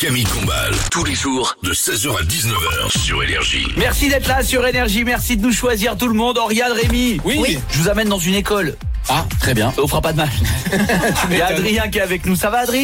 Camille Combal, tous les jours de 16h à 19h sur Énergie. Merci d'être là sur Énergie, merci de nous choisir tout le monde. Oriane, Rémi, Oui. Je vous amène dans une école. Ah, très bien. Ça vous fera pas de mal. Il y a Adrien qui est avec nous, ça va Adrien ?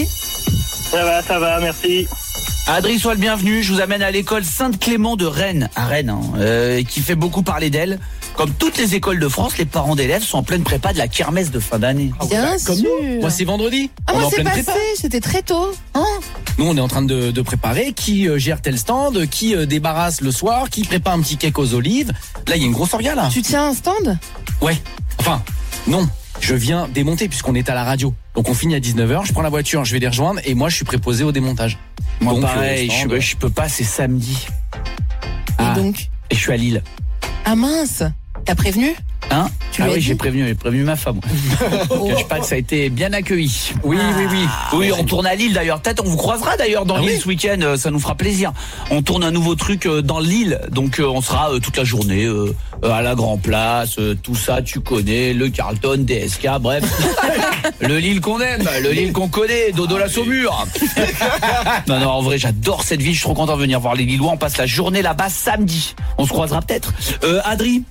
Ça va, merci. Adrien, sois le bienvenu, je vous amène à l'école Sainte-Clément de Rennes, à Rennes, qui fait beaucoup parler d'elle. Comme toutes les écoles de France, les parents d'élèves sont en pleine prépa de la kermesse de fin d'année. Bien Comme sûr. nous. Moi, c'est vendredi. Ah, On est moi en c'est pleine passé, prépa. c'était très tôt. Nous, on est en train de préparer qui gère tel stand, qui débarrasse le soir, qui prépare un petit cake aux olives. Là, il y a une grosse orga, là. Tu tiens un stand? Ouais. Enfin, non. Je viens démonter puisqu'on est à la radio. Donc, on finit à 19h. Je prends la voiture, je vais les rejoindre et moi, je suis préposé au démontage. Moi Donc, pareil, stand, je peux pas, c'est samedi. Ah. Et donc? Et je suis à Lille. Ah mince, t'as prévenu? Hein? Tu lui as oui, dit j'ai prévenu ma femme. Je cache pas que ça a été bien accueilli. Oui. Oui, on tourne à Lille d'ailleurs. Peut-être on vous croisera d'ailleurs dans Lille ce week-end. Ça nous fera plaisir. On tourne un nouveau truc dans Lille. Donc on sera toute la journée à la Grand Place. Tout ça, tu connais. Le Carlton, DSK, bref. Le Lille qu'on aime, le Lille qu'on connaît. Dodo la Saumure. Non, en vrai, j'adore cette ville. Je suis trop content de venir voir les Lillois. On passe la journée là-bas samedi. On se croisera peut-être. Adri.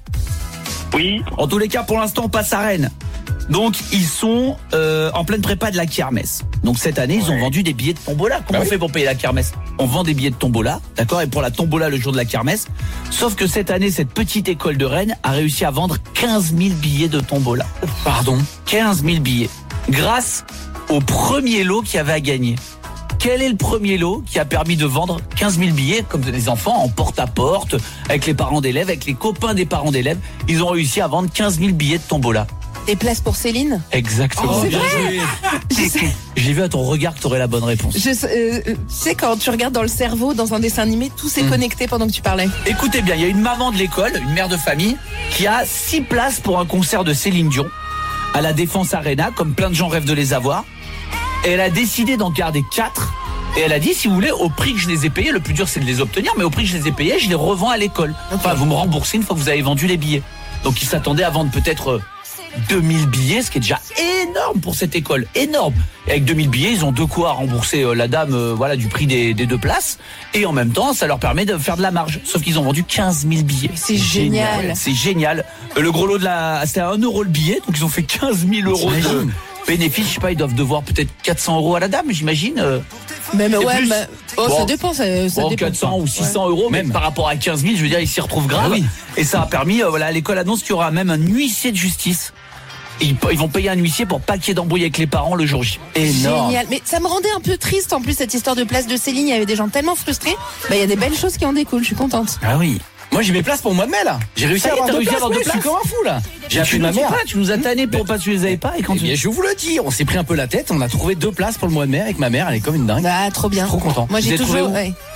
Oui. En tous les cas, pour l'instant, on passe à Rennes. Donc, ils sont en pleine prépa de la kermesse. Donc, cette année, ils ont vendu des billets de tombola. Comment on fait pour payer la kermesse? On vend des billets de tombola, d'accord? Et pour la tombola le jour de la kermesse. Sauf que cette année, cette petite école de Rennes a réussi à vendre 15 000 billets de tombola. Pardon? 15 000 billets. Grâce au premier lot qu'il y avait à gagner. Quel est le premier lot qui a permis de vendre 15 000 billets, comme des enfants, en porte-à-porte, avec les parents d'élèves, avec les copains des parents d'élèves? Ils ont réussi à vendre 15 000 billets de tombola. Des places pour Céline? Exactement. Oh, c'est Bien vrai. joué. J'ai vu à ton regard que tu aurais la bonne réponse. Tu sais, quand tu regardes dans le cerveau, dans un dessin animé, tout s'est connecté pendant que tu parlais. Écoutez bien, il y a une maman de l'école, une mère de famille, qui a 6 places pour un concert de Céline Dion à la Défense Arena, comme plein de gens rêvent de les avoir. Et elle a décidé d'en garder 4. Et elle a dit, si vous voulez, au prix que je les ai payés, le plus dur c'est de les obtenir, mais au prix que je les ai payés, je les revends à l'école. Enfin, vous me remboursez une fois que vous avez vendu les billets. Donc ils s'attendaient à vendre peut-être 2000 billets, ce qui est déjà énorme pour cette école, énorme. Et avec 2000 billets, ils ont de quoi rembourser la dame du prix des 2 places. Et en même temps, ça leur permet de faire de la marge. Sauf qu'ils ont vendu 15 000 billets. C'est génial. C'est génial. Le gros lot c'était à 1 euro le billet, donc ils ont fait 15 000 euros de bénéfice. Je sais pas, ils doivent devoir peut-être 400 euros à la dame, j'imagine. Mais ouais, plus. ça dépend, ça dépend. 400 ou 600 euros, même par rapport à 15 000, je veux dire, ils s'y retrouvent grave. Ah oui. Et ça a permis, l'école annonce qu'il y aura même un huissier de justice. Et ils vont payer un huissier pour pas qu'il y ait d'embrouille avec les parents le jour J. Énorme. Génial. Mais ça me rendait un peu triste en plus cette histoire de place de Céline. Il y avait des gens tellement frustrés. Il y a des belles choses qui en découlent. Je suis contente. Ah oui. Moi, j'ai mes places pour le mois de mai, là. J'ai réussi à avoir 2 places. Je suis comme un fou, là. J'ai appelé ma mère. Tu nous as tanné pour pas que tu les avais pas. Et quand Eh bien, je vous le dis, on s'est pris un peu la tête. On a trouvé 2 places pour le mois de mai avec ma mère. Elle est comme une dingue. Ah, trop bien. Trop content. Moi, Vous j'ai êtes trouvé toujours. où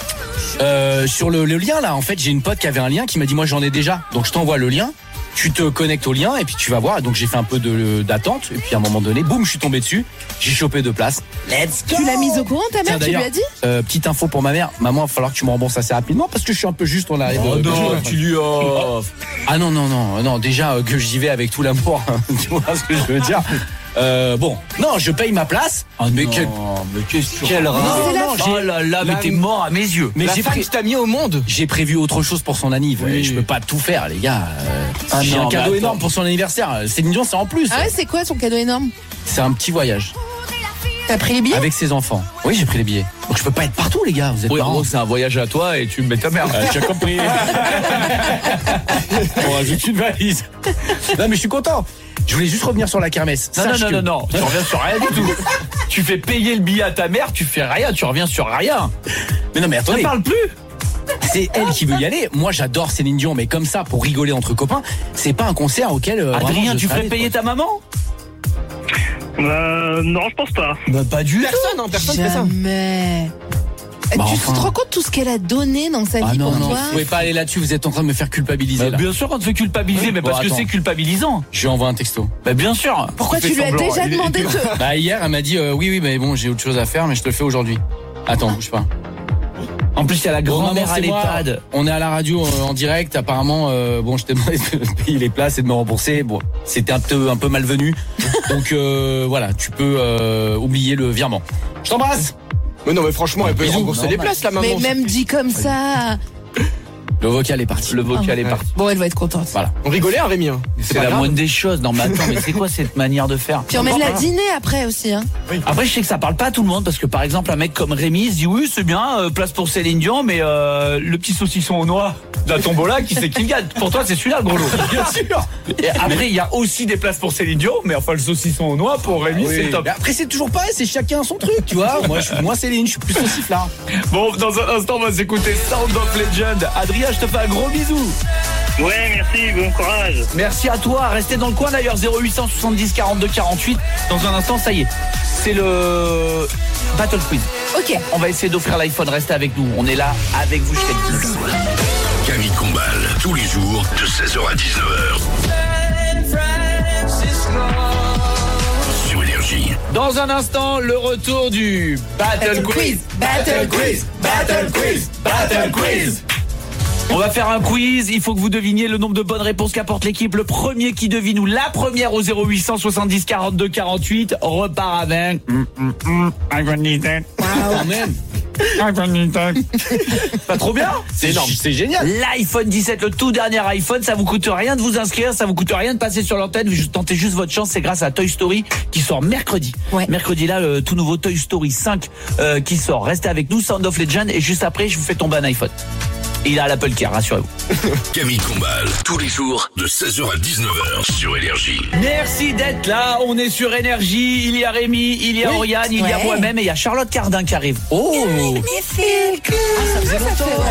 Ouais. Sur le lien, là, en fait, j'ai une pote qui avait un lien qui m'a dit, moi, j'en ai déjà. Donc, je t'envoie le lien. Tu te connectes au lien et puis tu vas voir. Et donc j'ai fait un peu d'attente et puis à un moment donné, boum, je suis tombé dessus. J'ai chopé 2 places. Let's go. Tu l'as mise au courant, ta mère? Tiens, Tu lui as dit? petite info pour ma mère. Maman, il va falloir que tu me rembourses assez rapidement parce que je suis un peu juste. On arrive. tu lui offres. Ah non. Déjà que j'y vais avec tout l'amour. Tu vois ce que je veux dire? Bon, non, je paye ma place. Mais quel rat. Oh là là, mais t'es mort à mes yeux. Mais La j'ai femme qui t'a mis au monde. J'ai prévu autre chose pour son anniv. Oui. Je peux pas tout faire, les gars. J'ai non, un cadeau mais énorme pour son anniversaire. Céline Dion, c'est en plus. Ah ouais, c'est quoi son cadeau énorme? C'est un petit voyage T'as pris les billets? avec ses enfants. Oui, j'ai pris les billets. Donc je peux pas être partout, les gars. Vous êtes Oui, en marrants. gros, c'est un voyage à toi et tu me mets ta mère. J'ai compris. On rajoute une valise. Non, mais je suis content. Je voulais juste revenir sur la kermesse. Non, Sache que- non, tu reviens sur rien du tout. Tu fais payer le billet à ta mère, tu fais rien, tu reviens sur rien. Mais Ça attendez, parle plus. c'est elle qui veut y aller. Moi, j'adore Céline Dion, mais comme ça, pour rigoler entre copains, c'est pas un concert auquel. vraiment, Adrien, je tu serais ferais allé, payer quoi. ta maman? Non, je pense pas. Bah pas du tout. Personne fait ça. Jamais. Bah, Tu enfin. te rends compte tout ce qu'elle a donné dans sa Ah vie non, pour non, toi? vous pouvez pas aller là-dessus, vous êtes en train de me faire culpabiliser là. Bien sûr qu'on te fait culpabiliser, Oui. mais Bon, parce que attends. c'est culpabilisant. Je lui envoie un texto. Bah bien sûr. Pourquoi tu lui as déjà demandé de... Bah hier, elle m'a dit oui, mais bon, j'ai autre chose à faire, mais je te le fais aujourd'hui. Attends, bouge pas. En plus, il y a la Bon, grand-mère maman, à c'est moi. l'EHPAD. On est à la radio en direct. Apparemment, bon, je t'ai demandé de payer les places et de me rembourser. Bon, c'était un peu malvenu. Donc voilà, tu peux oublier le virement. Je t'embrasse. Mais non, mais franchement, elle peut Bisous, rembourser les normal. places, la maman. Mais même dit comme ça. Le vocal est parti. Le vocal est parti. Bon, elle va être contente. Voilà. On rigolait, hein, Rémi. C'est pas la grave. moindre des choses. Non, mais attends, mais c'est quoi cette manière de faire? Puis on met de la dîner après aussi. Hein. Après, je sais que ça parle pas à tout le monde parce que par exemple, un mec comme Rémi se dit oui, c'est bien, place pour Céline Dion, mais le petit saucisson aux noix de la tombola, qui c'est qui gagne? Pour toi, c'est celui-là, gros lot. Bien sûr. Et après, il y a aussi des places pour Céline Dion, mais enfin, le saucisson aux noix pour Rémi, c'est top. Mais après, c'est toujours pareil, c'est chacun son truc, tu vois. Moi, je suis moins Céline, je suis plus saucif là. Bon, dans un instant, on va s'écouter Sound of Legend. Adrien, je te fais un gros bisou. Ouais, merci, bon courage. Merci à toi. Restez dans le coin d'ailleurs, 0870 42 48. Dans un instant, ça y est, c'est le Battle Quiz. Ok. On va essayer d'offrir l'iPhone. Restez avec nous. On est là avec vous jusqu'à 19h. Camille Combal, tous les jours de 16h à 19h. Sur Énergie. Dans un instant, le retour du Battle Quiz. Battle Quiz. Battle Quiz. Battle Quiz. On va faire un quiz, il faut que vous deviniez le nombre de bonnes réponses qu'apporte l'équipe. Le premier qui devine ou la première au 0870 42 48 repart avec iPhone 17. Quand même. iPhone 17. Pas trop bien? C'est énorme. C'est génial. L'iPhone 17, le tout dernier iPhone, ça vous coûte rien de vous inscrire, ça vous coûte rien de passer sur l'antenne, vous tentez juste votre chance, c'est grâce à Toy Story qui sort mercredi. Ouais. Mercredi là, le tout nouveau Toy Story 5 qui sort. Restez avec nous, Sound of Legend, et juste après, je vous fais tomber un iPhone. Et il a l'Apple Care, rassurez-vous. Camille Combal, tous les jours de 16h à 19h sur Énergie. Merci d'être là, on est sur Énergie, il y a Rémi, il y a Oriane, il y a Ouais. moi-même et il y a Charlotte Cardin qui arrive. Oh. Ça faisait longtemps.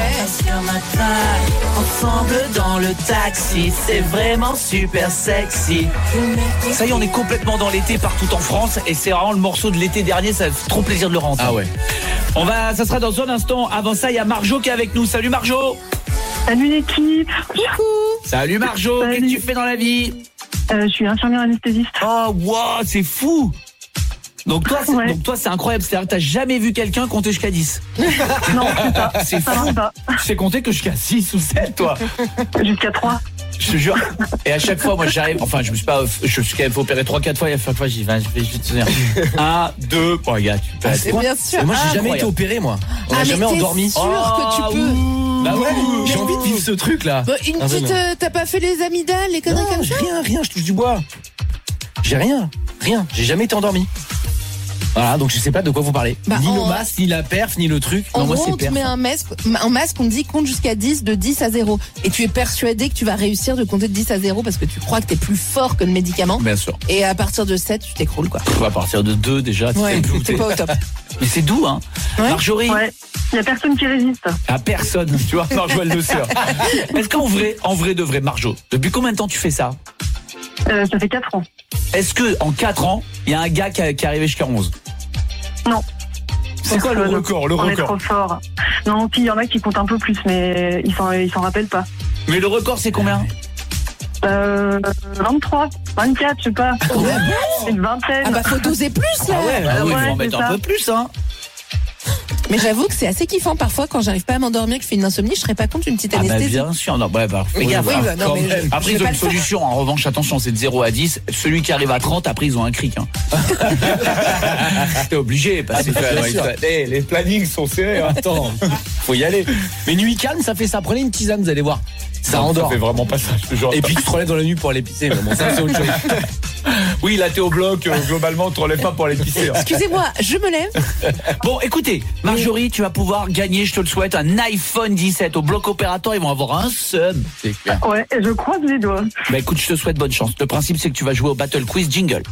Ensemble dans le taxi, c'est vraiment super sexy. Ça y est, on est complètement dans l'été partout en France et c'est vraiment le morceau de l'été dernier, ça fait trop plaisir de le rentendre. Ah ouais. Ça sera dans un instant. Avant ça, il y a Marjo qui est avec nous. Salut Marjo. Salut l'équipe. Salut Marjo, Salut. qu'est-ce que tu fais dans la vie? Je suis infirmière anesthésiste. Oh, wow, c'est fou. Donc toi, c'est incroyable. C'est-à-dire que t'as jamais vu quelqu'un compter jusqu'à 10. Non, c'est ça. C'est Ça fou. marche pas. Tu sais compter que jusqu'à 6 ou 7, toi. Jusqu'à 3. Je te jure. Et à chaque fois, moi, j'arrive. Enfin, je me suis quand même fait opérer 3-4 fois. Et à chaque fois, j'y vais. Je vais te dire. 1, 2. Oh, gars, tu peux. C'est bien sûr. Et moi, j'ai jamais Incroyable. été opéré, moi. On a Ah, jamais mais t'es endormi. sûr que tu peux. Bah ouais, j'ai envie de vivre ce truc là. Bon, une Ah, petite. non. T'as pas fait les amygdales, les conneries Non, comme ça? rien, je touche du bois. J'ai rien. J'ai jamais été endormi. Voilà, donc je sais pas de quoi vous parlez. Bah, ni en- le masque, ni la perf, ni le truc. En Non, moi gros, c'est on te perf. met un masque, on te dit compte jusqu'à 10, de 10 à 0. Et tu es persuadé que tu vas réussir de compter de 10 à 0 parce que tu crois que t'es plus fort que le médicament. Bien sûr. Et à partir de 7, tu t'écroules, quoi. À partir de 2 déjà. Ouais, tu t'es pas au top. Mais c'est doux, hein. Ouais. Marjorie. Ouais. Il y a personne qui résiste. À personne, tu vois, Marjo, elle le sait. Est-ce qu'en vrai de vrai, Marjo, depuis combien de temps tu fais ça? Ça fait 4 ans. Est-ce que en 4 ans, il y a un gars qui est arrivé jusqu'à 11? Non. C'est quoi le record? On est trop fort. Non, puis il y en a qui comptent un peu plus, mais ils s'en rappellent pas. Mais le record, c'est combien? 23, 24, je sais pas. Une vingtaine. Ah bah faut doser plus là. Ah ouais, il faut en ouais, mettre c'est un ça. peu plus, hein. Mais j'avoue que c'est assez kiffant parfois quand j'arrive pas à m'endormir, que je fais une insomnie, je serais pas contre une petite Ah bah anesthésie. bien sûr, non, fais gaffe. oui, bah non, Quand mais même. je Après, vais ils ont pas une le faire. solution. En revanche, attention, c'est de 0 à 10. Celui qui arrive à 30, après, ils ont un cric. Hein. T'es obligé, parce que bien sûr. les plannings sont serrés. Hein. Attends, faut y aller. Mais nuit calme, ça fait ça. Prenez une tisane, vous allez voir. Ça endort. Ça fait vraiment pas ça, je te jure. Et puis tu te relèves dans la nuit pour aller pisser. Mais bon, ça c'est autre chose. Oui, là, t'es au bloc. Globalement, on te relève pas pour aller pisser. hein. Excusez-moi, je me lève. Bon, écoutez, Marjorie, tu vas pouvoir gagner, je te le souhaite, un iPhone 17 au bloc opérateur. Ils vont avoir un seum. C'est clair. Ouais, et je croise les doigts. Bah écoute, je te souhaite bonne chance. Le principe, c'est que tu vas jouer au Battle Quiz Jingle.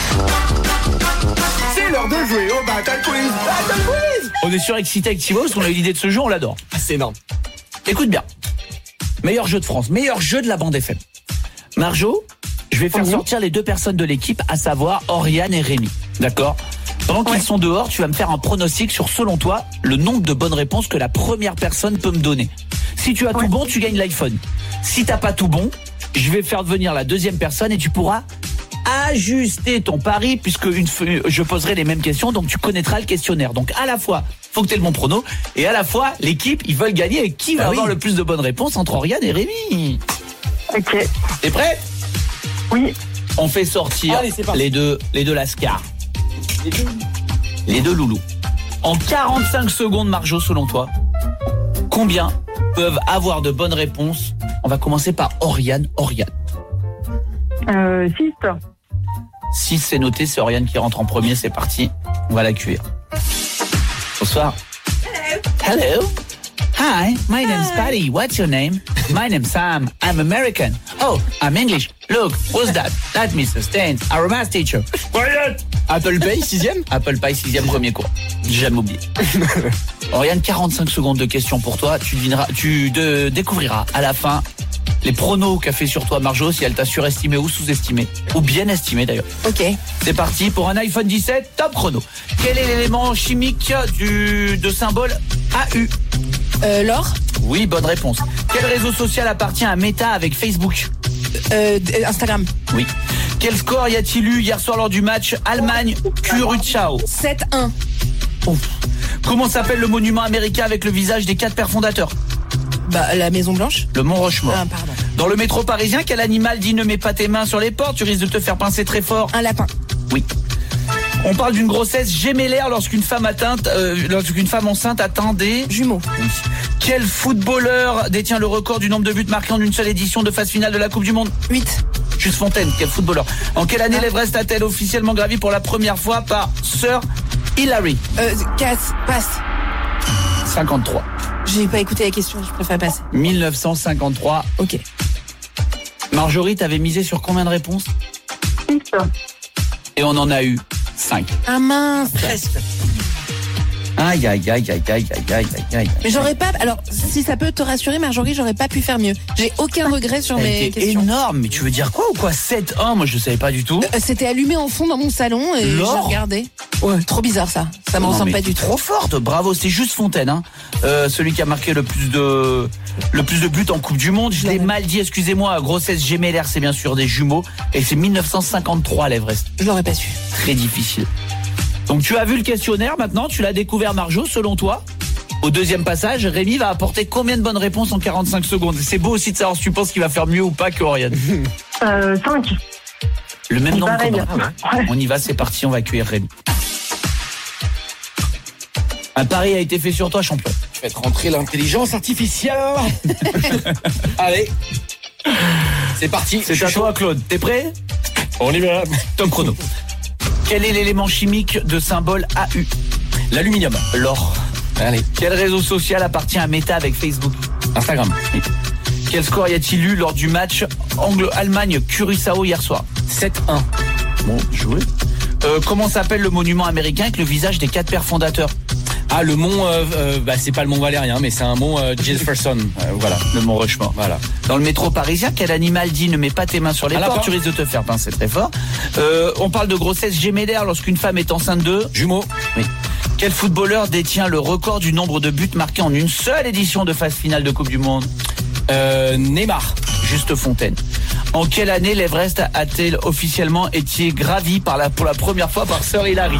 C'est l'heure de jouer au Battle Quiz. Battle Quiz. On est surexcité avec Thibaut parce qu'on a eu l'idée de ce jeu, on l'adore. C'est énorme. Écoute bien. Meilleur jeu de France, meilleur jeu de la bande FM. Marjo, je vais faire sortir les deux personnes de l'équipe, à savoir Oriane et Rémi. D'accord? Pendant qu'ils sont dehors, tu vas me faire un pronostic sur, selon toi, le nombre de bonnes réponses que la première personne peut me donner. Si tu as tout bon, tu gagnes l'iPhone. Si t'as pas tout bon, je vais faire venir la deuxième personne et tu pourras ajuster ton pari puisque je poserai les mêmes questions, donc tu connaîtras le questionnaire. Donc à la fois, faut que tu aies le bon prono, et à la fois, l'équipe, ils veulent gagner, et qui va avoir le plus de bonnes réponses entre Oriane et Rémi? Ok. T'es prêt? Oui. On fait sortir Allez, c'est parti. les deux Lascar. Les deux loulous. En 45 secondes, Marjo, selon toi, combien peuvent avoir de bonnes réponses? On va commencer par Oriane. 6. 6, c'est noté, c'est Oriane qui rentre en premier, c'est parti. On va l'accueillir. Bonsoir. Hello. Hi, my name's Patty. What's your name? My name's Sam. I'm American. Oh, I'm English. Look, who's that? That Mr. Staines, our math teacher. Quiet. Apple Pay, 6ème? Apple Pie, 6e premier cours. J'ai jamais oublié. Oriane, 45 secondes de questions pour toi. Tu découvriras à la fin les pronos qu'a fait sur toi Marjo, si elle t'a surestimé ou sous-estimé, ou bien estimé d'ailleurs. Ok. C'est parti pour un iPhone 17, top chrono. Quel est l'élément chimique de symbole AU? L'or. Oui, bonne réponse. Quel réseau social appartient à Meta avec Facebook? Instagram. Oui. Quel score y a-t-il eu hier soir lors du match Allemagne-Curaçao? 7-1. Ouf. Comment s'appelle le monument américain avec le visage des 4 pères fondateurs? Bah, la Maison Blanche. Le Mont Rushmore. Ah, pardon. Dans le métro parisien, quel animal dit ne mets pas tes mains sur les portes, tu risques de te faire pincer très fort? Un lapin. Oui. On parle d'une grossesse gémellaire lorsqu'une femme enceinte atteint des Jumeaux. Oui. Quel footballeur détient le record du nombre de buts marqués en une seule édition de phase finale de la Coupe du Monde? 8. Juste Fontaine, quel footballeur? En quelle année l'Everest a-t-elle officiellement gravi pour la première fois par Sir Hillary? Passe. 53. J'ai pas écouté la question, je préfère passer. 1953. Ok. Marjorie, t'avais misé sur combien de réponses? 6. Et on en a eu 5. Ah mince. Presque. Aïe, aïe, aïe, aïe, aïe, aïe, aïe, aïe. Mais j'aurais pas. Alors, si ça peut te rassurer, Marjorie, j'aurais pas pu faire mieux. J'ai aucun regret sur mes C'était questions. énorme, mais tu veux dire quoi ou quoi? 7-1, moi je savais pas du tout. C'était allumé en fond dans mon salon et j'ai L'or. regardé. Ouais, trop bizarre ça. Ça me Non, ressemble mais pas du tout. trop forte, bravo, c'est juste Fontaine, hein. Celui qui a marqué le plus de buts en Coupe du Monde. Je l'ai mal dit, excusez-moi. Grossesse gémellaire, c'est bien sûr des jumeaux, et c'est 1953 l'Everest. Je l'aurais pas su. Très difficile. Donc tu as vu le questionnaire maintenant, tu l'as découvert Marjo, selon toi. Au deuxième passage, Rémi va apporter combien de bonnes réponses en 45 secondes? C'est beau aussi de savoir si tu penses qu'il va faire mieux ou pas que Oriane. 5. Le même nombre Pareil. qu'on a. On y va, c'est parti, on va accueillir Rémi. Un pari a été fait sur toi, champion. Je vais te rentrer l'intelligence artificielle. Allez. C'est parti. C'est à toi, Claude. T'es prêt? On y va. Top chrono. Quel est l'élément chimique de symbole AU? L'aluminium. L'or. Allez. Quel réseau social appartient à Meta avec Facebook? Instagram. Quel score y a-t-il eu lors du match Allemagne-Curaçao hier soir? 7-1. Bon, joué. Comment s'appelle le monument américain avec le visage des 4 pères fondateurs? Ah, le mont, c'est pas le mont Valérien, mais c'est un mont Jefferson. Voilà. Le Mont Rushmore. Voilà. Dans le métro parisien, quel animal dit ne mets pas tes mains sur les Un portes, lapin. tu risques de te faire pincer très fort. On parle de grossesse gémellaire lorsqu'une femme est enceinte de... Jumeaux. Oui. Quel footballeur détient le record du nombre de buts marqués en une seule édition de phase finale de Coupe du Monde? Neymar. Juste Fontaine. En quelle année l'Everest a-t-elle officiellement été gravi pour la première fois par Sir Hillary?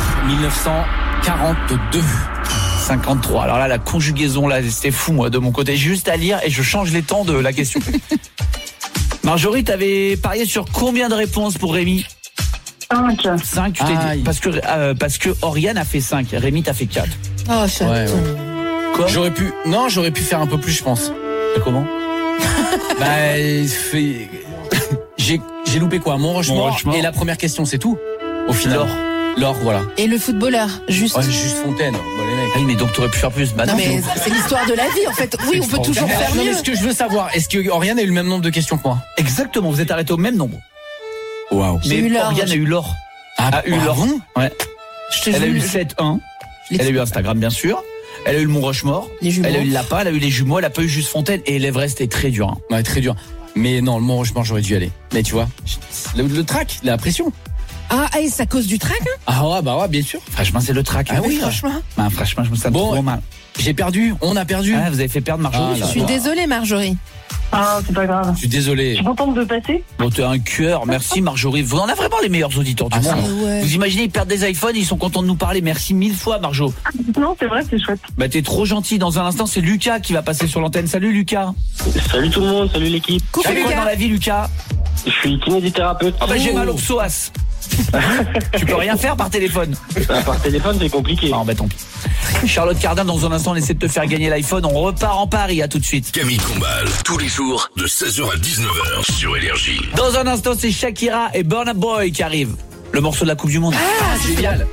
1942. 53. Alors là, la conjugaison, là, c'était fou, moi, de mon côté. J'ai juste à lire et je change les temps de la question. Marjorie, t'avais parié sur combien de réponses pour Rémi? 5. 5, tu t'es dit. Aïe. Parce que Oriane a fait 5. Rémi, t'as fait 4. Oh, ça. Ouais. Quoi? J'aurais pu faire un peu plus, je pense. Comment? J'ai loupé quoi? Mont Rushmore et la première question, c'est tout. Au final. L'or, voilà. Et le footballeur, juste. Ouais, juste Fontaine. Bon, les mecs. Ah oui, mais donc t'aurais pu faire plus. Bah Non, mais c'est l'histoire de la vie, en fait. Oui, on peut toujours faire Non, mais mieux. ce que je veux savoir, est-ce que Oriane a eu le même nombre de questions que moi? Exactement, vous êtes arrêté au même nombre. Waouh. J'ai Mais eu l'or. Oriane a eu l'or. Ah, A eu l'or. Ouais. Je te Elle a eu le jure. 7-1. Elle a eu Instagram, bien sûr. Elle a eu le Mont Rushmore. Les jumeaux. Elle a eu le lapin, elle a eu les jumeaux, elle a pas eu juste Fontaine. Et l'Everest est très dur, hein. Ouais, très dur. Mais non, le Mont Rushmore, j'aurais dû y aller. Mais tu vois, le track, la pression. Ah, et c'est à cause du track, hein? Ah ouais, bah ouais, bien sûr. Franchement, c'est le track. Ah oui, franchement. Bah, franchement, je me sens Bon, trop mal. J'ai perdu, on a perdu. Ah, vous avez fait perdre Marjorie. Ah, Je là. suis désolée, Marjorie. Ah, c'est pas grave. Je suis désolé. Je suis contente de passer. Bon, t'es un cœur. Merci Marjorie. Vous en avez vraiment les meilleurs auditeurs du Ah, monde. ça. Ouais. Vous imaginez, ils perdent des iPhones, ils sont contents de nous parler. Merci 1000 fois, Marjo. Non, c'est vrai, c'est chouette. Bah, t'es trop gentil. Dans un instant, c'est Lucas qui va passer sur l'antenne. Salut, Lucas. Salut tout le monde, salut l'équipe. Coucou, Tu fais quoi dans Lucas. la vie, Lucas? Je suis kinésithérapeute. Ah, bah, j'ai mal au psoas. Tu peux rien faire par téléphone. Par téléphone, c'est compliqué. Ah, bah tant pis. Charlotte Cardin, dans un instant, on essaie de te faire gagner l'iPhone. On repart en Paris, à tout de suite. Camille Combal, tous les jours de 16h à 19h sur Énergie. Dans un instant, c'est Shakira et Burna Boy qui arrivent. Le morceau de la Coupe du Monde. Ah, génial.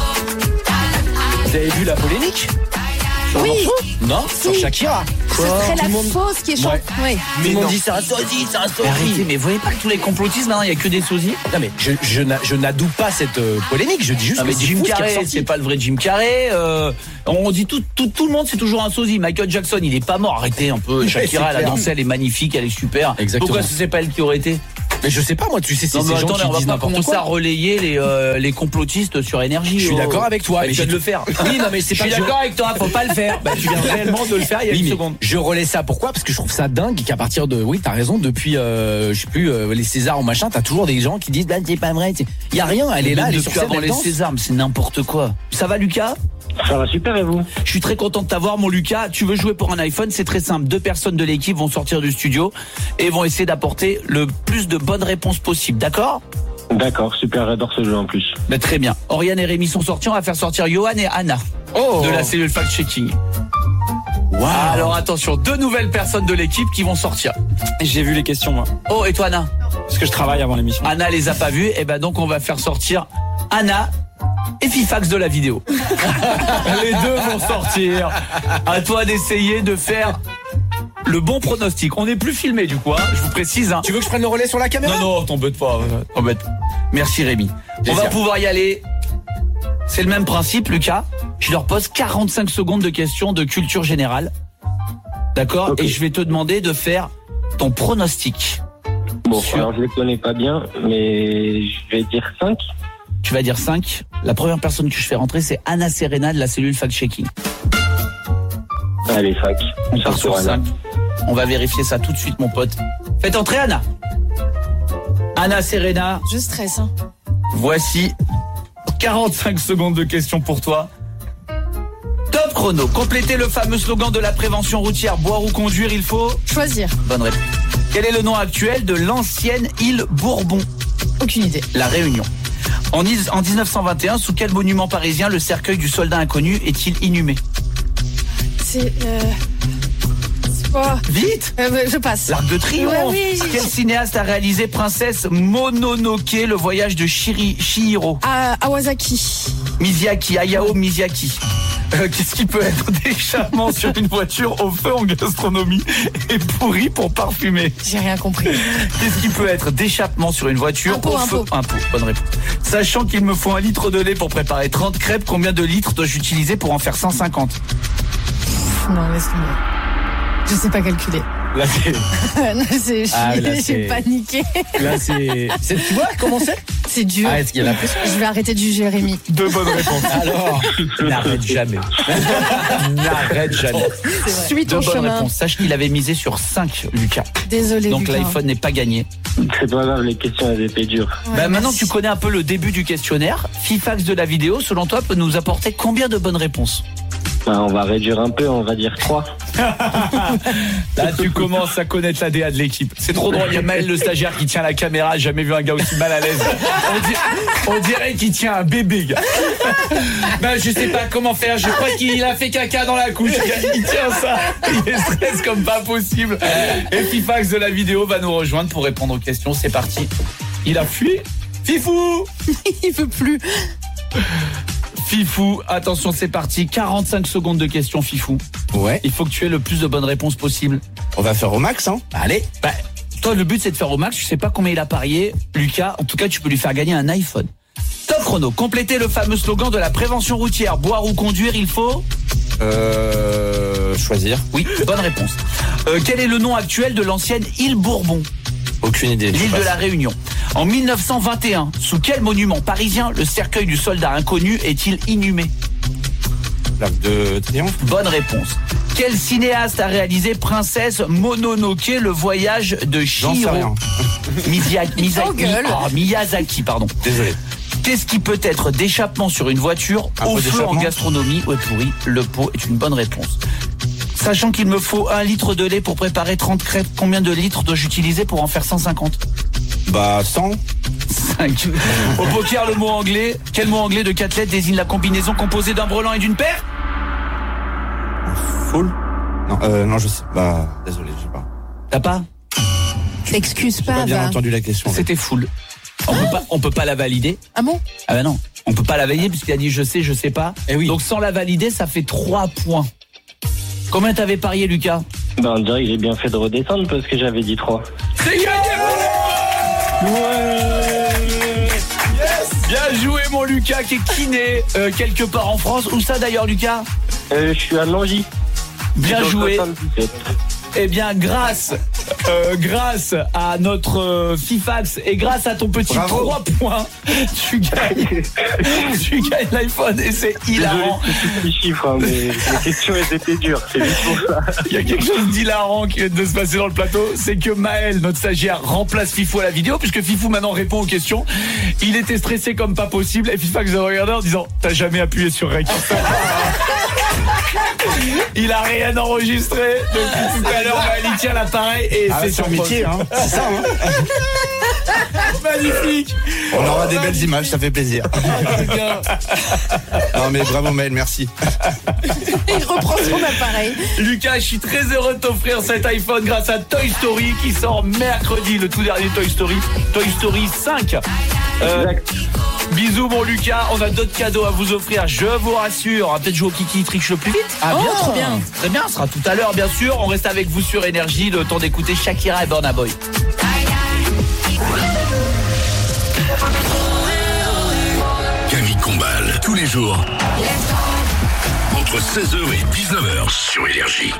Vous avez vu la polémique sur le Oui. morceau? Non, sur Shakira. Ce serait Tout la le monde- fausse qui est chante. Ouais. Tout le monde dit c'est un sosie, c'est un sosie. Arrêtez, mais vous voyez pas que tous les complotistes, maintenant, il y a que des sosies. Non mais je n'adoube pas cette polémique, je dis juste Non, mais que c'est Jim fou ce qui est Carrey, ressorti. c'est pas le vrai Jim Carrey. On dit tout le monde, c'est toujours un sosie. Michael Jackson, il est pas mort. Arrêtez un peu. Shakira, c'est elle a clair. dansé, elle est magnifique, elle est super. Exactement. Pourquoi ce c'est pas elle qui aurait été? Mais je sais pas moi, tu sais c'est Non, ces mais gens attendez, qui on va disent pas n'importe commencer à quoi. relayer les complotistes sur Énergie. Je suis d'accord avec toi, mais mais tu viens j'ai de le faire. Oui, non mais c'est Je pas suis que d'accord avec toi, faut pas le faire. Bah, tu viens réellement de le faire il y a Oui, une mais seconde. je relais ça. Pourquoi? Parce que je trouve ça dingue qu'à partir de, oui, t'as raison, depuis, je sais plus, les Césars ou machin, t'as toujours des gens qui disent, bah, c'est pas vrai. Il y a rien, elle est là, elle est sur Depuis scène, avant elle les danse. Césars, mais c'est n'importe quoi. Ça va, Lucas? Ça va super et vous? Je suis très content de t'avoir, mon Lucas. Tu veux jouer pour un iPhone? C'est très simple. 2 personnes de l'équipe vont sortir du studio et vont essayer d'apporter le plus de bonnes réponses possible. D'accord? D'accord, super, j'adore ce jeu en plus. Bah, très bien. Oriane et Rémi sont sortis. On va faire sortir Johan et Anna Oh. de la cellule fact-checking. Wow. Alors attention, 2 nouvelles personnes de l'équipe qui vont sortir. J'ai vu les questions, moi. Oh, et toi, Anna? Parce que je travaille avant l'émission. Anna les a pas vues. Et ben donc on va faire sortir Anna et Fifax de la vidéo. Les deux vont sortir. À toi d'essayer de faire le bon pronostic. On n'est plus filmé du coup, hein, je vous précise. Hein. Tu veux que je prenne le relais sur la caméra? Non, t'embête pas. T'embête. Merci Rémi. On va pouvoir y aller. C'est le même principe, Lucas. Je leur pose 45 secondes de questions de culture générale. D'accord? Ok. Et je vais te demander de faire ton pronostic. Bon, Sûr. alors je les connais pas bien, mais je vais dire 5. Tu vas dire 5. La première personne que je fais rentrer, c'est Anna Serena de la cellule fact-checking. Allez, 5. On Ça part sur sera 5. On va vérifier ça tout de suite, mon pote. Faites entrer Anna. Anna Serena, Je stresse. Hein. voici 45 secondes de questions pour toi. Top chrono. Complétez le fameux slogan de la prévention routière. Boire ou conduire, il faut... Choisir. Bonne réponse. Quel est le nom actuel de l'ancienne île Bourbon? Aucune idée. La Réunion. En 1921, sous quel monument parisien le cercueil du soldat inconnu est-il inhumé? C'est. C'est quoi? Vite! Je passe. L'Arc de Triomphe. Ouais, oui, Quel cinéaste a réalisé Princesse Mononoke, le voyage de Chihiro? Awasaki. Miyazaki, Hayao Miyazaki. Qu'est-ce qui peut être d'échappement sur une voiture au feu en gastronomie et pourri pour parfumer? J'ai rien compris. Qu'est-ce qui peut être d'échappement sur une voiture Un pot, au un feu? pot. Un pot, bonne réponse. Sachant qu'il me faut 1 litre de lait pour préparer 30 crêpes, combien de litres dois-je utiliser pour en faire 150? Non, laisse tomber. Je sais pas calculer. Là, c'est, Non, Ah, là, j'ai c'est- paniqué. là, tu vois comment c'est? C'est dur. Ah, est-ce qu'il y a la pression? Je vais arrêter de juger Rémi. 2 bonnes réponses. Alors, n'arrête jamais. N'arrête jamais. C'est vrai. Suis 2 ton bonnes chemin. réponses. Sache qu'il avait misé sur 5, Lucas. Désolé. Donc Lucas. l'iPhone n'est pas gagné. C'est pas grave, les questions elles étaient dures. Ouais, Bah, maintenant que merci. tu connais un peu le début du questionnaire, Fifax de la vidéo, selon toi, peut nous apporter combien de bonnes réponses? Bah, on va réduire un peu, on va dire 3. Là, tu commences à connaître l'ADA de l'équipe. C'est trop drôle. Il y a Maël, le stagiaire, qui tient la caméra. J'ai jamais vu un gars aussi mal à l'aise. On dirait qu'il tient un bébé, gars. Ben, je sais pas comment faire. Je crois qu'il a fait caca dans la couche. Il tient ça. Il est stress comme pas possible. Et Fifax de la vidéo va nous rejoindre pour répondre aux questions. C'est parti. Il a fui. Fifou! Il veut plus. Fifou, attention, c'est parti. 45 secondes de questions, Fifou. Ouais. Il faut que tu aies le plus de bonnes réponses possible. On va faire au max, hein. Allez. Bah, toi, le but, c'est de faire au max. Je sais pas combien il a parié. Lucas, en tout cas, tu peux lui faire gagner un iPhone. Top chrono. Complétez le fameux slogan de la prévention routière. Boire ou conduire, il faut... Choisir. Oui, bonne réponse. Quel est le nom actuel de l'ancienne île Bourbon? Aucune idée. L'île de la Réunion. En 1921, sous quel monument parisien le cercueil du soldat inconnu est-il inhumé? L'Arc de Triomphe. Bonne réponse. Quel cinéaste a réalisé Princesse Mononoke, le voyage de J'en sais Chihiro? rien. Engueule. Miyazaki, pardon. Désolé. Qu'est-ce qui peut être d'échappement sur une voiture Un au peu feu en d'échappement. gastronomie? Ouais, pourri, le pot est une bonne réponse. Sachant qu'il me faut 1 litre de lait pour préparer 30 crêpes, combien de litres dois-je utiliser pour en faire 150? Bah, 100. 5. Au poker, le mot anglais. Quel mot anglais de 4 lettres désigne la combinaison composée d'un brelan et d'une paire? Full? Non, je sais. Désolé, je sais pas. T'as pas? T'excuses J'ai pas, pas bien va. entendu la question. C'était full. On peut pas la valider. Ah bon? Ah bah non, on peut pas la valider puisqu'il a dit je sais pas. Eh oui. Donc sans la valider, ça fait 3 points. Combien t'avais parié, Lucas? On dirait que j'ai bien fait de redescendre parce que j'avais dit 3. C'est gagné! Ouais! Yes! Bien joué, mon Lucas, qui est kiné quelque part en France. Où ça d'ailleurs, Lucas? Je suis à Nangy. Bien joué. 77. Eh bien, grâce à notre Fifax et grâce à ton petit Bravo. 3 points, tu gagnes l'iPhone et c'est hilarant. Désolé, c'est tous les chiffres, hein, mais les questions elles étaient dures, c'est juste pour ça. Il y a quelque chose d'hilarant qui vient de se passer dans le plateau, c'est que Maël, notre stagiaire, remplace Fifou à la vidéo, puisque Fifou maintenant répond aux questions. Il était stressé comme pas possible et Fifax a regardé en disant « T'as jamais appuyé sur Rec ». Il a rien enregistré depuis tout à l'heure. Il tient l'appareil et c'est c'est son un métier, poste. hein. C'est ça, hein. Magnifique. On aura des belles images, ça fait plaisir. Non, mais bravo, Maël, merci. Il reprend son appareil. Lucas, je suis très heureux de t'offrir cet iPhone grâce à Toy Story qui sort mercredi, le tout dernier Toy Story 5. Bisous mon Lucas, on a d'autres cadeaux à vous offrir, je vous rassure. On va peut-être jouer au Kiki Triche le plus vite. Ah bien, Oh, trop bien. Très bien, ce sera tout à l'heure bien sûr. On reste avec vous sur Énergie, le temps d'écouter Shakira et Burna Boy. Camille Combal, tous les jours. Entre 16h et 19h sur Énergie.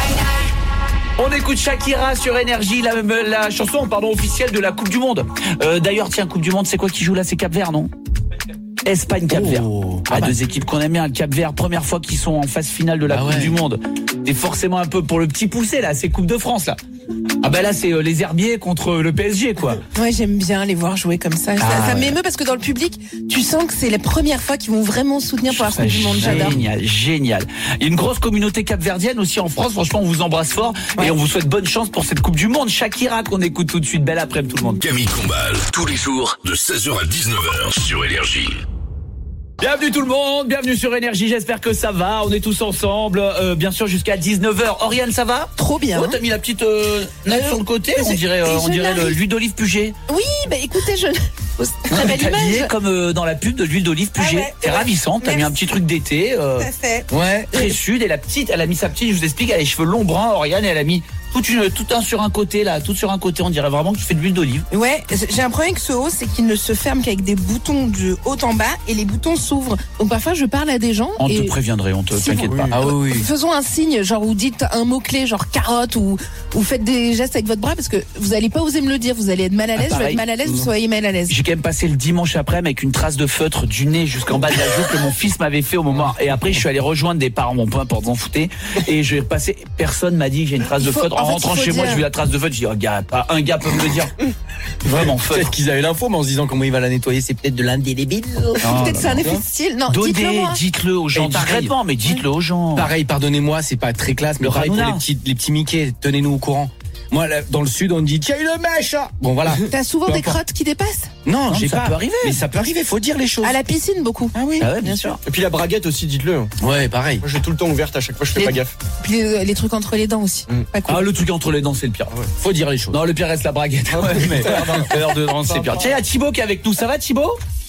On écoute Shakira sur Énergie, la chanson officielle de la Coupe du Monde. D'ailleurs, tiens, Coupe du Monde, c'est quoi qui joue là? C'est Cap-Vert, non? Espagne-Cap-Vert. Deux équipes qu'on aime bien. Cap-Vert, première fois qu'ils sont en phase finale de la Coupe du Monde. C'est forcément un peu pour le petit poussé là, c'est Coupe de France là. Ah bah là c'est les Herbiers contre le PSG quoi. Ouais, j'aime bien les voir jouer comme ça. Ça m'émeut parce que dans le public, tu sens que c'est la première fois qu'ils vont vraiment soutenir pour la Coupe du Monde. J'adore. Génial. Il y a une grosse communauté capverdienne aussi en France. Franchement, on vous embrasse fort et on vous souhaite bonne chance pour cette Coupe du Monde. Shakira qu'on écoute tout de suite. Belle après-midi tout le monde. Camille Combal, tous les jours de 16h à 19h sur Énergie. Bienvenue tout le monde, bienvenue sur Énergie, j'espère que ça va, on est tous ensemble, bien sûr jusqu'à 19h. Oriane, ça va? Trop bien. Oh, t'as mis la petite nappe sur le côté, on dirait l'huile d'olive Puget. Oui, bah écoutez, très belle T'as habillé image. comme dans la pub de l'huile d'olive Puget. ouais, T'es ravissante, t'as mis un petit truc d'été. Tout à fait. Ouais, très sud. Et la petite, elle a mis sa petite, je vous explique, elle a les cheveux longs bruns, Oriane, et elle a mis tout un sur un côté là, tout sur un côté, on dirait vraiment que tu fais de l'huile d'olive. Ouais, j'ai un problème avec ce haut, c'est qu'il ne se ferme qu'avec des boutons de haut en bas et les boutons s'ouvrent. Donc parfois je parle à des gens On et te préviendrait, t'inquiète pas. Ah oui. faisons un signe, genre vous dites un mot-clé, genre carotte ou faites des gestes avec votre bras parce que vous allez pas oser me le dire, vous allez être mal à l'aise, je vais être mal à l'aise, vous soyez mal à l'aise. J'ai quand même passé le dimanche après avec une trace de feutre du nez jusqu'en bas de la joue que mon fils m'avait fait au moment. Et après je suis allé rejoindre des parents, mon point pour s'en fouter. Et je vais passer, personne m'a dit que j'ai une trace de feutre. En rentrant chez moi, j'ai vu la trace de feutre, j'ai dit, pas un gars peut me le dire. Vraiment feutre. Peut-être qu'ils avaient l'info, mais en se disant comment il va la nettoyer, c'est peut-être de l'indélébile. Peut-être c'est un effet de style. Non, dites-le moi. Dites-le aux gens, discrètement, mais dites-le aux gens. Pareil, pardonnez-moi, c'est pas très classe, mais Le pareil pour Hanouna. les petits Mickey, tenez-nous au courant. Moi, là, dans le sud, on me dit, tiens, une mèche! Bon, voilà. T'as souvent Peu des importe. crottes qui dépassent? Non, j'ai ça pas. peut arriver. Mais ça peut arriver, faut dire les choses. À la piscine, beaucoup. Ah oui. Ah ouais, bien sûr. Et puis la braguette aussi, dites-le. Ouais, pareil. Moi, j'ai tout le temps ouverte à chaque fois, je fais Les- pas gaffe. Puis les trucs entre les dents aussi. Pas cool. Ah, le truc entre les dents, c'est le pire. Faut dire les choses. Non, le pire reste la braguette. Mais l'heure de dents, c'est pire. Tiens, il y a Thibaut qui est avec nous. Ça va, Thibaut?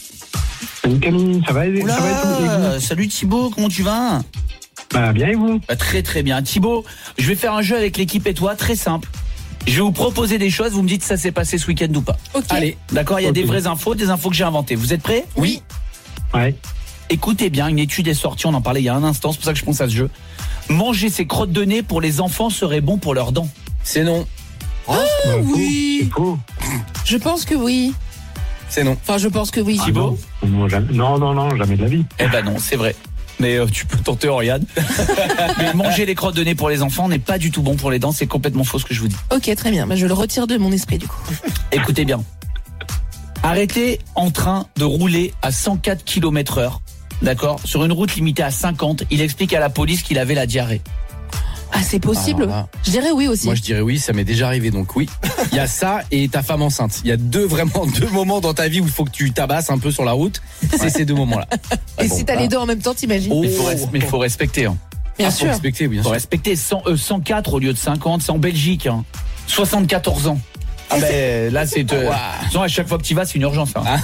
Salut Camille, ça va et vous? Salut Thibaut, comment tu vas? Bah bien et vous? Très très bien. Thibaut, je vais faire un jeu avec l'équipe et toi, très simple. Je vais vous proposer des choses, vous me dites si ça s'est passé ce week-end ou pas. Ok. Allez, d'accord, il y a des vraies infos, des infos que j'ai inventées. Vous êtes prêts? Oui. Ouais. Écoutez bien, une étude est sortie, on en parlait il y a un instant, c'est pour ça que je pense à ce jeu. Manger ses crottes de nez pour les enfants serait bon pour leurs dents. C'est non. Oui. C'est faux. Je pense que oui. C'est non. Enfin, je pense que oui. Thibaut? Non, jamais de la vie. Eh ben non, c'est vrai. Mais tu peux tenter, Oriane. Mais manger les crottes de nez pour les enfants n'est pas du tout bon pour les dents, c'est complètement faux ce que je vous dis. Ok, très bien. Bah, je le retire de mon esprit du coup. Écoutez bien. Arrêtez en train de rouler à 104 km/h, d'accord, sur une route limitée à 50. Il explique à la police qu'il avait la diarrhée. Ah, c'est possible. Alors là, Je dirais oui aussi. moi je dirais oui, ça m'est déjà arrivé, donc oui. Il y a ça et ta femme enceinte. Il y a deux moments dans ta vie où il faut que tu tabasses un peu sur la route. C'est ces deux moments-là. Et si t'as les deux en même temps, t'imagines? Oh. Mais il faut respecter. Hein. Bien Faut sûr. respecter, bien Faut sûr. respecter 104 au lieu de 50, c'est en Belgique. Hein. 74 ans. Ah ben là c'est sinon, à chaque fois que tu vas c'est une urgence. Hein.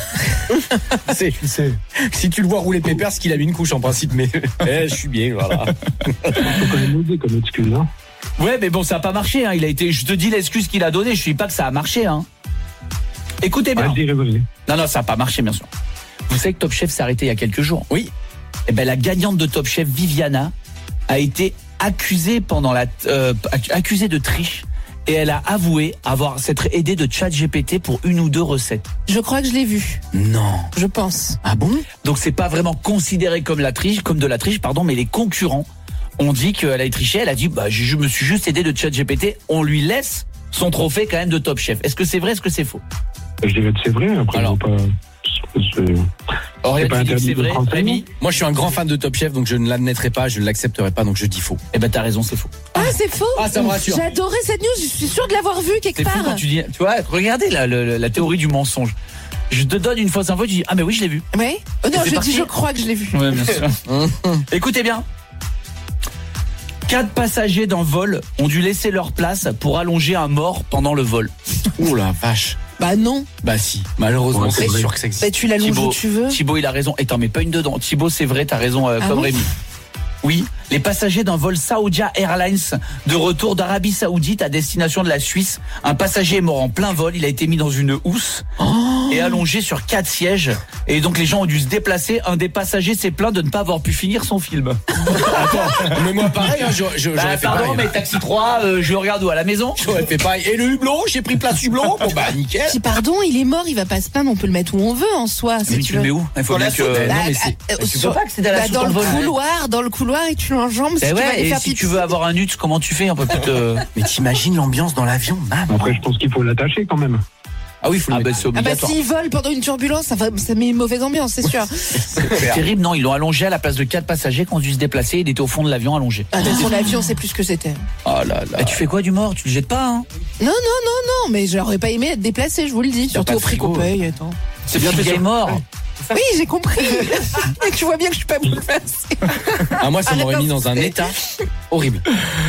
Si tu le vois rouler pépère, c'est qu'il a mis une couche en principe, mais je suis bien, voilà. Faut quand même aider comme excuse, hein. Ouais mais bon ça a pas marché. Hein. Je te dis l'excuse qu'il a donnée, je dis pas que ça a marché. Hein. Écoutez bien. Vas-y, raisonnez. Non ça a pas marché bien sûr. Vous savez que Top Chef s'est arrêté il y a quelques jours. Oui. Eh ben la gagnante de Top Chef Viviana a été accusée accusée de triche. Et elle a avoué s'être aidée de ChatGPT pour une ou deux recettes. Je crois que je l'ai vu. Non. Je pense. Ah bon? Donc c'est pas vraiment considéré comme de la triche, mais les concurrents ont dit qu'elle a triché. Elle a dit je me suis juste aidé de ChatGPT. On lui laisse son trophée quand même de Top Chef. Est-ce que c'est vrai, est-ce que c'est faux? Je dirais que c'est vrai, après, Alors. faut pas... Aurélien, pas tu dis que interdit c'est de vrai. prendre ça, Rémi? Moi je suis un grand fan de Top Chef, donc je ne l'admettrai pas, je ne l'accepterai pas, donc je dis faux. Eh ben t'as raison, c'est faux. Ah, c'est faux. Ah, ça me rassure. J'ai adoré cette news. Je suis sûre de l'avoir vue quelque C'est fou part. quand tu dis, tu vois, regardez la théorie du mensonge. Je te donne une fausse info, tu dis mais oui je l'ai vu. Oui. Oh non, C'est je parti. dis je crois que je l'ai vu. Ouais, bien sûr. Écoutez bien. 4 passagers d'un vol ont dû laisser leur place pour allonger un mort pendant le vol. Oh la vache. Bah non. Bah si, malheureusement Ouais, c'est c'est vrai. sûr que ça existe. Bah tu l'allonges où tu veux. Thibaut, il a raison. Et t'en mets pas une dedans. Thibaut, c'est vrai, t'as raison, comme bon Rémi. Oui, les passagers d'un vol Saudia Airlines de retour d'Arabie Saoudite à destination de la Suisse. Un passager est mort en plein vol. Il a été mis dans une housse et allongé sur 4 sièges. Et donc les gens ont dû se déplacer. Un des passagers s'est plaint de ne pas avoir pu finir son film. Attends, mais moi pareil, hein, j'aurais fait pardon, pareil. mais Taxi 3, je regarde où, à la maison? J'aurais fait pareil. Et le hublot, j'ai pris place hublot. Bon bah nickel. Si pardon, il est mort, il va pas se plaindre, on peut le mettre où on veut en soi. Si Mais tu le mets où? Il faut bien que... Non, mais c'est- tu peux pas accéder à la soute dans le vol. couloir et tu l'enjambes si Eh tu vas ouais, aller et faire si pipi. tu veux avoir un nut, comment tu fais? On peut peut-être... Mais t'imagines l'ambiance dans l'avion, maman. Après, je pense qu'il faut l'attacher quand même. Ah oui, il faut le Ah bah mettre. c'est Ah bah obligatoire. s'il vole pendant une turbulence, ça met une mauvaise ambiance, c'est sûr. C'est terrible, non? Ils l'ont allongé à la place de 4 passagers qui ont dû se déplacer. Il était au fond de l'avion allongé. Attention, l'avion, c'est plus ce que c'était. Oh là là. Et tu fais quoi du mort? Tu le jettes pas, hein? Non, mais j'aurais pas aimé être déplacé, je vous le dis. pas Surtout de au prix qu'on frigo. paye. Attends. C'est bien que est mort. Oui, j'ai compris. Mais tu vois bien que je suis pas bouleversée. Ah moi ça m'aurait mis dans un état horrible.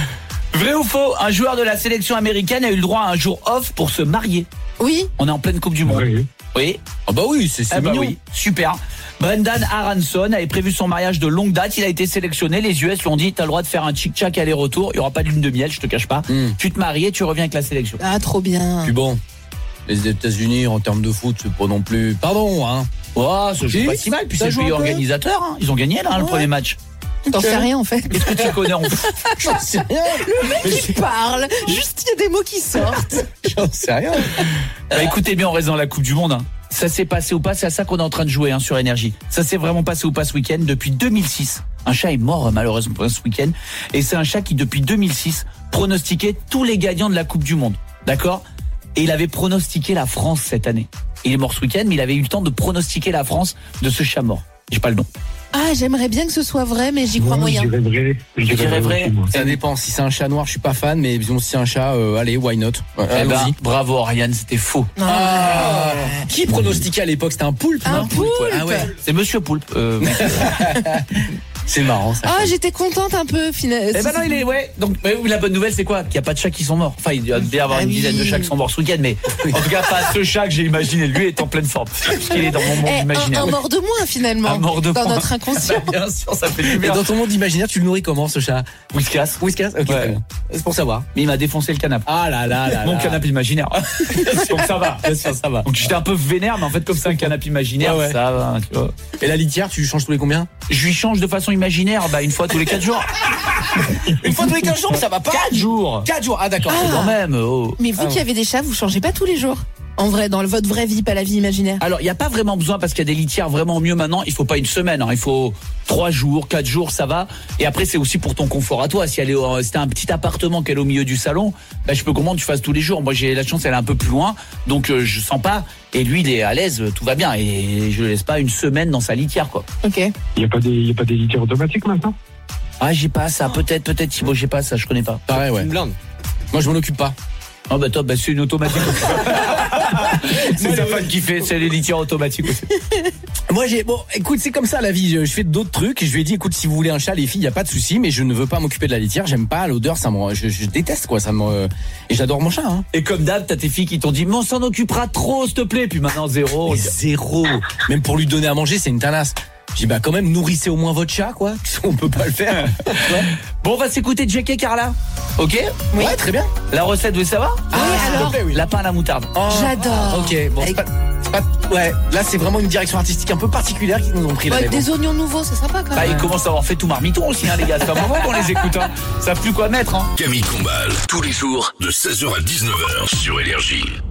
Vrai ou faux? Un joueur de la sélection américaine a eu le droit à un jour off pour se marier. Oui. On est en pleine Coupe du Monde. Oui. Oui. Ah bah oui, c'est Ah bah mignon. oui, super. Brendan Aronson avait prévu son mariage de longue date. Il a été sélectionné. Les US lui ont dit, t'as le droit de faire un tchic-tchac aller-retour. Il y aura pas de lune de miel, je te cache pas. Tu te maries et tu reviens avec la sélection. Ah, trop bien. Puis bon, les États-Unis en termes de foot, c'est pas non plus. Pardon, hein. Oh, ça joue Si, pas si mal. Puis ça c'est le joue pays un peu. organisateur. Hein. Ils ont gagné là, le premier match. T'en sais rien en fait. Qu'est-ce que tu connais en foot? J'en sais rien. Le mec qui parle, juste il y a des mots qui sortent. J'en sais rien. Bah, écoutez bien, on reste dans la Coupe du Monde. Hein. Ça s'est passé ou pas? C'est à ça qu'on est en train de jouer sur Énergie. Ça s'est vraiment passé ou pas ce week-end? Depuis 2006, un chat est mort malheureusement ce week-end. Et c'est un chat qui, depuis 2006, pronostiquait tous les gagnants de la Coupe du Monde. D'accord? Et il avait pronostiqué la France cette année. Il est mort ce week-end, mais il avait eu le temps de pronostiquer la France de ce chat mort. J'ai pas le nom. Ah, j'aimerais bien que ce soit vrai, mais j'y crois moyen. Je dirais vrai. Je dirais vrai. aussi, moi. Ça dépend. Si c'est un chat noir, je suis pas fan, mais disons si c'est un chat, allez, why not? Eh ben, Allons-y. bravo Ariane, c'était faux. Ah. Qui pronostiquait à l'époque? C'était un poulpe, Un non? poulpe. Ah ouais. C'est Monsieur Poulpe. C'est marrant ça. Ah, j'étais contente un peu finalement. Eh ben non, il est, ouais. Donc, la bonne nouvelle, c'est quoi? Qu'il n'y a pas de chats qui sont morts. Enfin, il doit bien y avoir Ah une oui. dizaine de chats qui sont morts ce week-end, mais en tout cas, pas ce chat que j'ai imaginé. Lui est en pleine forme. Parce qu'il est dans mon monde imaginaire. Un mort de moins finalement. Un mort de dans moins. notre inconscient. Bien sûr, ça fait du Et bien. dans ton monde imaginaire, tu le nourris comment ce chat? Whiskas. Whiskas? Ok, Ouais. très bien. C'est pour savoir. Mais il m'a défoncé le canapé. Ah là là là. Mon là. canapé imaginaire. Donc ça va. Bien sûr, ça va. Donc j'étais un peu vénère, mais en fait, comme c'est un canapé imaginaire, Ouais, ouais. ça va. Tu vois. Et la litière, tu changes tous les combien? Je lui change de façon imaginaire, une fois tous les 4 jours. Une fois tous les 15 jours, ça va pas? 4 jours. 4 jours, ah d'accord. Ah. Quand même. Oh. Mais vous qui avez des chats, vous changez pas tous les jours? En vrai, dans votre vraie vie, pas la vie imaginaire. Alors, il n'y a pas vraiment besoin parce qu'il y a des litières vraiment mieux maintenant. Il faut pas une semaine, hein. Il faut 3 jours, 4 jours, ça va. Et après, c'est aussi pour ton confort à toi. Si t'as un petit appartement qu'elle est au milieu du salon, je peux comprendre que tu fasses tous les jours. Moi, j'ai la chance, elle est un peu plus loin, donc je sens pas. Et lui, il est à l'aise, tout va bien. Et je le laisse pas une semaine dans sa litière, quoi. Ok. Il n'y a pas des litières automatiques maintenant? Ah, j'ai pas ça. Peut-être, Thibaut, j'ai pas ça. Je connais pas. Pareil, ouais. Une blinde. Moi, je m'en occupe pas. Oh bah top, c'est une automatique. C'est sa femme qui fait, c'est les litières automatiques aussi. Moi écoute, c'est comme ça la vie, je fais d'autres trucs, je lui ai dit écoute, si vous voulez un chat les filles, il y a pas de souci, mais je ne veux pas m'occuper de la litière, j'aime pas l'odeur, je déteste quoi, et j'adore mon chat hein. Et comme d'hab, t'as tes filles qui t'ont dit mais on s'en occupera trop s'il te plaît, puis maintenant zéro. Zéro. Même pour lui donner à manger, c'est une tanasse. J'ai dit bah quand même nourrissez au moins votre chat quoi. On peut pas le faire. Ouais. Bon, on va s'écouter JK Carla. OK? Oui. Ouais, très bien. La recette, vous savez? Alors oui. Lapin à la moutarde. Oh. J'adore. OK, bon, c'est pas ouais, là c'est vraiment une direction artistique un peu particulière qu'ils nous ont pris là. Avec des oignons nouveaux, c'est sympa quand même. Bah, ils commencent à avoir fait tout marmiton aussi hein, les gars, c'est un moment qu'on les écoute hein. Ils savent plus quoi mettre hein. Camille Combal, tous les jours de 16h à 19h sur Énergie.